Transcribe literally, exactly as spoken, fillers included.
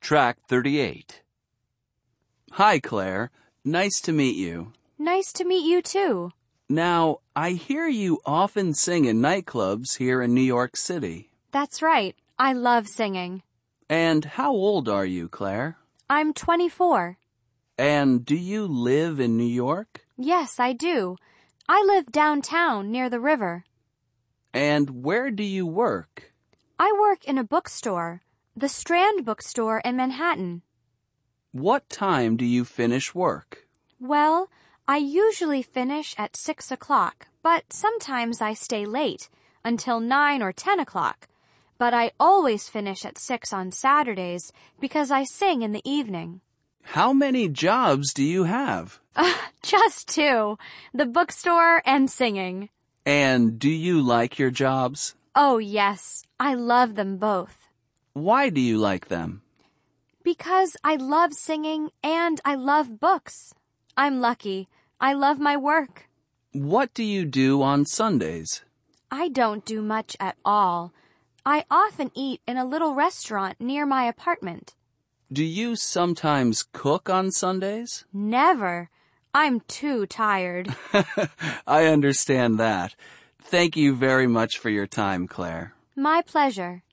Track thirty-eight. Hi, Claire. Nice to meet you. Nice to meet you, too. Now, I hear you often sing in nightclubs here in New York City. That's right. I love singing. And how old are you, Claire? I'm twenty-four. And do you live in New York? Yes, I do. I live downtown near the river. And where do you work? I work in a bookstore, the Strand Bookstore in Manhattan. What time do you finish work? Well, I usually finish at six o'clock, but sometimes I stay late, until nine or ten o'clock. But I always finish at six on Saturdays because I sing in the evening. How many jobs do you have? Uh, just two, the bookstore and singing. And do you like your jobs? Oh, yes, I love them both. Why do you like them? Because I love singing and I love books. I'm lucky. I love my work. What do you do on Sundays? I don't do much at all. I often eat in a little restaurant near my apartment. Do you sometimes cook on Sundays? Never. I'm too tired. I understand that. Thank you very much for your time, Claire. My pleasure.